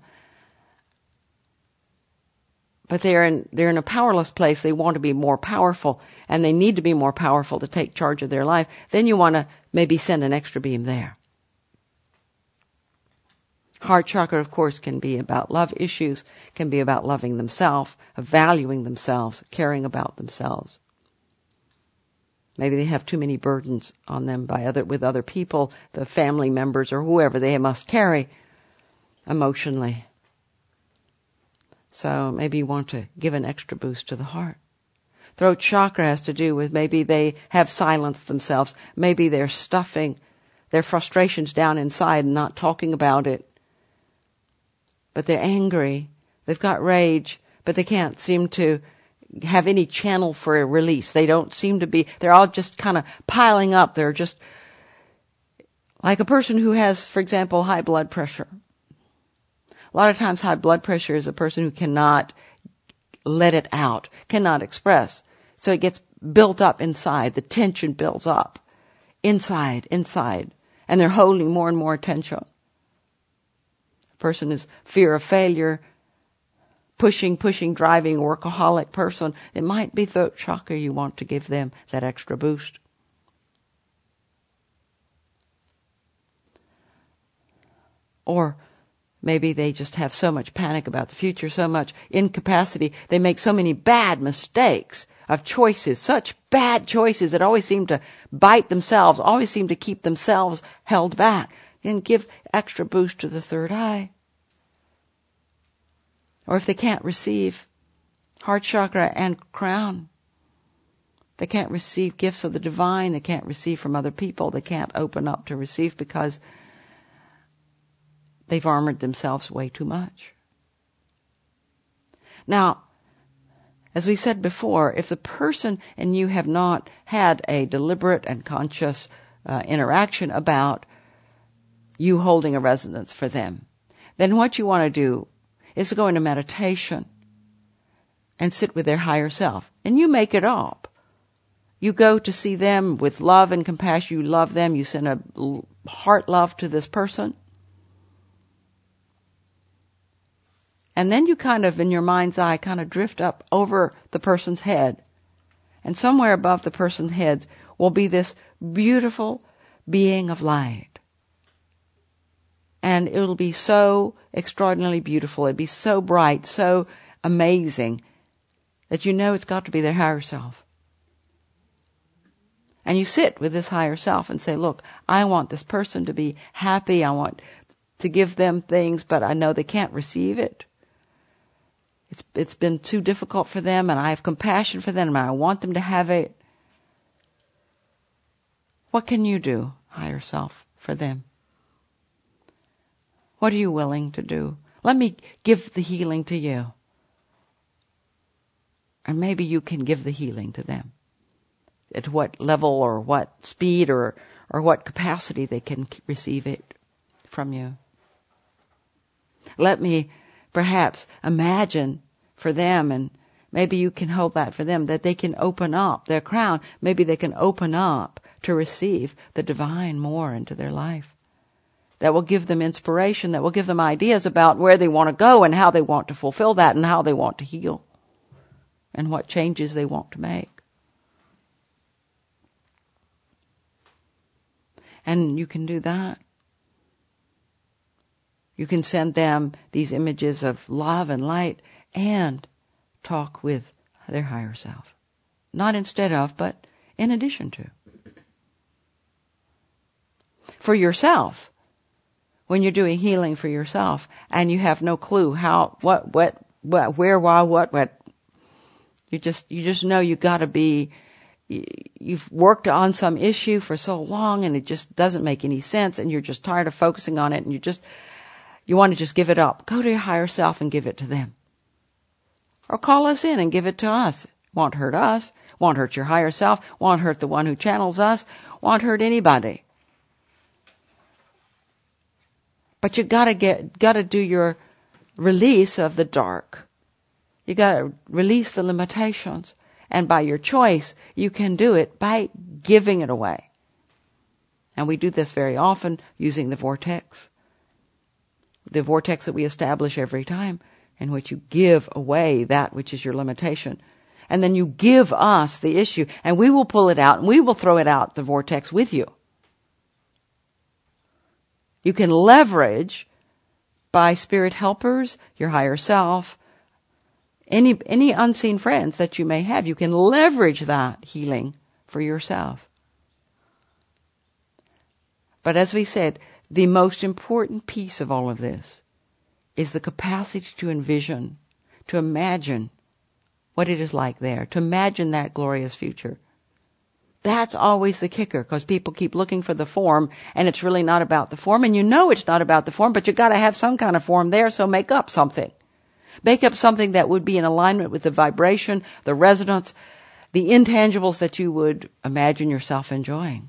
But they're in, they're in a powerless place. They want to be more powerful, and they need to be more powerful to take charge of their life. Then you want to maybe send an extra beam there. Heart chakra, of course, can be about love issues, can be about loving themselves, valuing themselves, caring about themselves. Maybe they have too many burdens on them by other, with other people, the family members or whoever they must carry emotionally. So maybe you want to give an extra boost to the heart. Throat chakra has to do with maybe they have silenced themselves. Maybe they're stuffing their frustrations down inside and not talking about it. But they're angry. They've got rage, but they can't seem to have any channel for a release. They don't seem to be, they're all just kind of piling up. They're just like a person who has, for example, high blood pressure. A lot of times high blood pressure is a person who cannot let it out, cannot express. So it gets built up inside. The tension builds up inside, inside. And they're holding more and more tension. A person is fear of failure, pushing, pushing, driving, workaholic person. It might be throat chakra you want to give them that extra boost. Or maybe they just have so much panic about the future, so much incapacity. They make so many bad mistakes of choices, such bad choices that always seem to bite themselves, always seem to keep themselves held back. And give extra boost to the third eye. Or if they can't receive heart chakra and crown, they can't receive gifts of the divine, they can't receive from other people, they can't open up to receive because they've armored themselves way too much. Now, as we said before, if the person and you have not had a deliberate and conscious uh, interaction about you holding a resonance for them, then what you want to do is to go into meditation and sit with their higher self. And you make it up. You go to see them with love and compassion. You love them. You send a heart love to this person. And then you kind of, in your mind's eye, kind of drift up over the person's head. And somewhere above the person's head will be this beautiful being of light. And it'll be so extraordinarily beautiful. It'll be so bright, so amazing, that you know it's got to be their higher self. And you sit with this higher self and say, look, I want this person to be happy. I want to give them things, but I know they can't receive it. It's it's been too difficult for them, and I have compassion for them, and I want them to have it. What can you do, higher self, for them? What are you willing to do? Let me give the healing to you. And maybe you can give the healing to them. At what level or what speed or, or what capacity they can receive it from you. Let me perhaps imagine for them, and maybe you can hold that for them, that they can open up their crown. Maybe they can open up to receive the divine more into their life. That will give them inspiration, that will give them ideas about where they want to go and how they want to fulfill that and how they want to heal and what changes they want to make. And you can do that. You can send them these images of love and light and talk with their higher self. Not instead of, but in addition to. For yourself, when you're doing healing for yourself and you have no clue how, what, what, what where, why, what, what, you just, you just know you gotta be, you've worked on some issue for so long and it just doesn't make any sense and you're just tired of focusing on it and you just, you want to just give it up. Go to your higher self and give it to them. Or call us in and give it to us. Won't hurt us. Won't hurt your higher self. Won't hurt the one who channels us. Won't hurt anybody. But you gotta get, gotta do your release of the dark. You gotta release the limitations. And by your choice, you can do it by giving it away. And we do this very often using the vortex. The vortex that we establish every time, in which you give away that which is your limitation. And then you give us the issue, and we will pull it out, and we will throw it out the vortex with you. You can leverage by spirit helpers, your higher self, any any unseen friends that you may have. You can leverage that healing for yourself. But as we said, the most important piece of all of this is the capacity to envision, to imagine what it is like there, to imagine that glorious future. That's always the kicker, because people keep looking for the form, and it's really not about the form, and you know it's not about the form, but you got to have some kind of form there, so make up something. Make up something that would be in alignment with the vibration, the resonance, the intangibles that you would imagine yourself enjoying.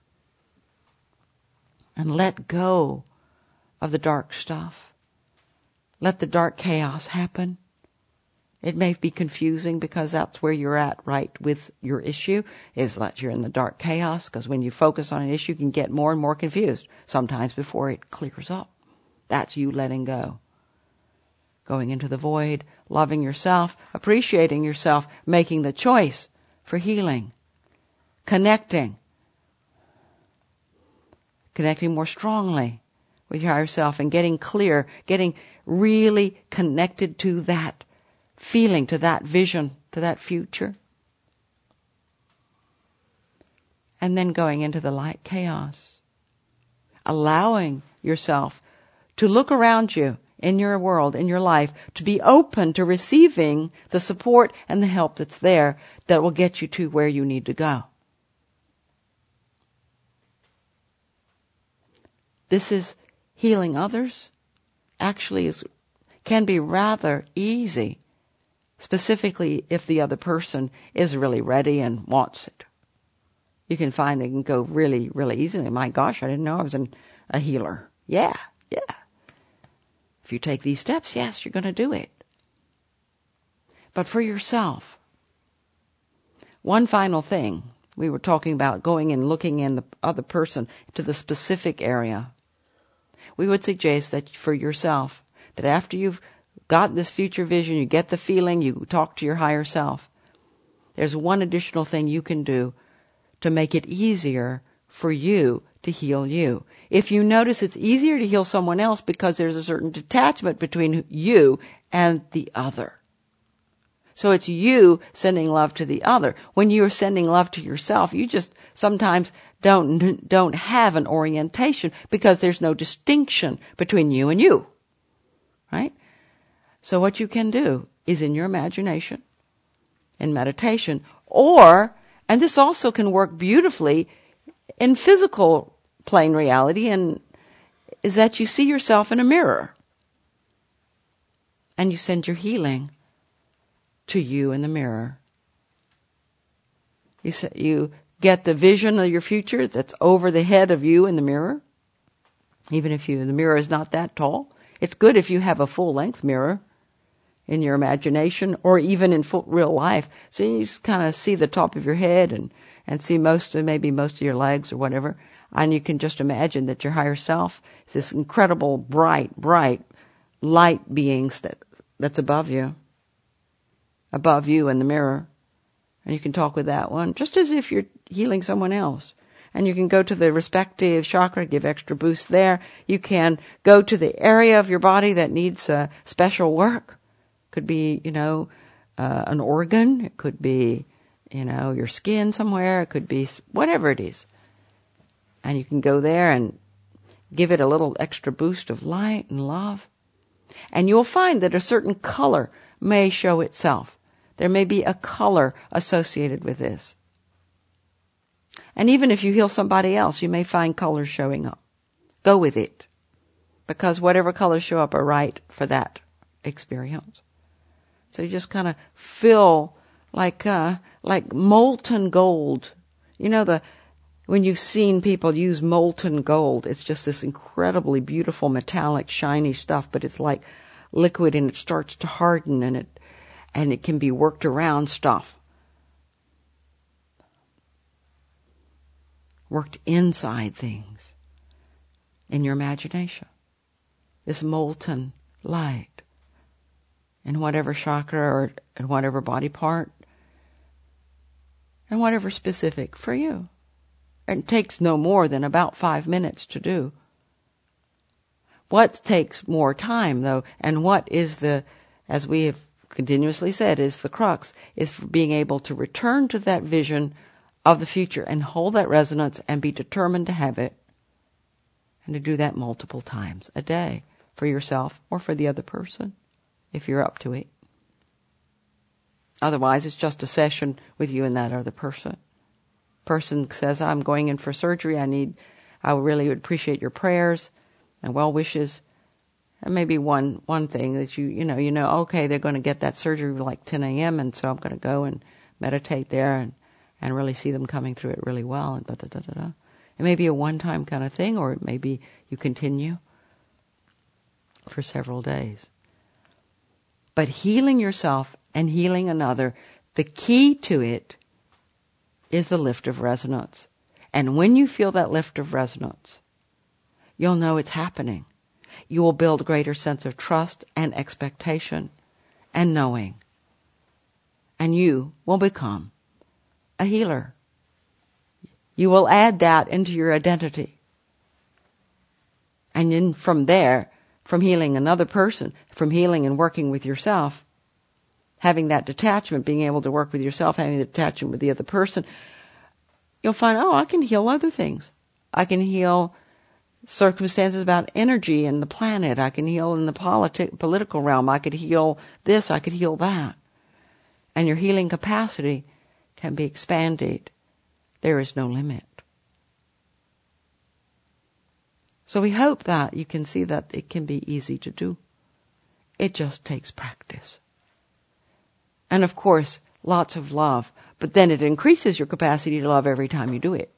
And let go of the dark stuff. let the dark chaos happen. It may be confusing because that's where you're at right with your issue, is that you're in the dark chaos, because when you focus on an issue, you can get more and more confused, sometimes before it clears up. That's you letting go. Going into the void, loving yourself, appreciating yourself, making the choice for healing, connecting, connecting more strongly with your higher self and getting clear, getting really connected to that feeling, to that vision, to that future. And then going into the light chaos. Allowing yourself to look around you in your world, in your life, to be open to receiving the support and the help that's there that will get you to where you need to go. This is healing others. Actually, is can be rather easy, specifically if the other person is really ready and wants it. You can find it can go really, really easily. My gosh, I didn't know I was an, a healer. Yeah, yeah. If you take these steps, yes, you're going to do it. But for yourself, one final thing. We were talking about going and looking in the other person to the specific area. We would suggest that for yourself, that after you've got this future vision, you get the feeling, you talk to your higher self, there's one additional thing you can do to make it easier for you to heal you. If you notice it's easier to heal someone else because there's a certain detachment between you and the other. So it's you sending love to the other. When you're sending love to yourself, you just sometimes don't don't have an orientation because there's no distinction between you and you. Right? So what you can do is in your imagination, in meditation, or, and this also can work beautifully in physical plane reality, and is that you see yourself in a mirror and you send your healing to you in the mirror. You say, you get the vision of your future that's over the head of you in the mirror. Even if you the mirror is not that tall. It's good if you have a full-length mirror in your imagination or even in full, real life. So you just kind of see the top of your head and, and see most of, maybe most of your legs or whatever. And you can just imagine that your higher self is this incredible, bright, bright light beings that, that's above you. Above you in the mirror. And you can talk with that one, just as if you're healing someone else. And you can go to the respective chakra, give extra boost there. You can go to the area of your body that needs uh, special work. Could be, you know, uh, an organ. It could be, you know, your skin somewhere. It could be whatever it is. And you can go there and give it a little extra boost of light and love. And you'll find that a certain color may show itself. There may be a color associated with this. And even if you heal somebody else, you may find colors showing up. Go with it. Because whatever colors show up are right for that experience. So you just kind of feel like uh, like molten gold. You know, the when you've seen people use molten gold, it's just this incredibly beautiful metallic shiny stuff, but it's like liquid and it starts to harden and it and it can be worked around stuff. Worked inside things in your imagination. This molten light in whatever chakra or in whatever body part and whatever specific for you. It takes no more than about five minutes to do. What takes more time, though, and what is the, as we have continuously said, is the crux, is for being able to return to that vision of the future and hold that resonance and be determined to have it and to do that multiple times a day for yourself or for the other person if you're up to it. Otherwise, it's just a session with you and that other person. Person says, I'm going in for surgery. I need, I really would appreciate your prayers and well wishes. And maybe one, one thing that you, you know, you know, okay, they're going to get that surgery like ten a.m. and so I'm going to go and meditate there and, and really see them coming through it really well. And da da da da da. It may be a one-time kind of thing, or it may be you continue for several days. But healing yourself and healing another, the key to it is the lift of resonance. And when you feel that lift of resonance, you'll know it's happening. You will build a greater sense of trust and expectation and knowing. And you will become a healer. You will add that into your identity. And then from there, from healing another person, from healing and working with yourself, having that detachment, being able to work with yourself, having the detachment with the other person, you'll find, oh, I can heal other things. I can heal circumstances about energy and the planet. I can heal in the politi- political realm. I could heal this. I could heal that. And your healing capacity can be expanded. There is no limit. So we hope that you can see that it can be easy to do. It just takes practice. And of course, lots of love. But then it increases your capacity to love every time you do it.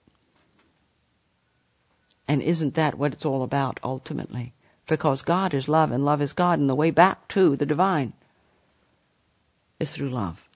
And isn't that what it's all about ultimately? Because God is love and love is God, and the way back to the divine is through love.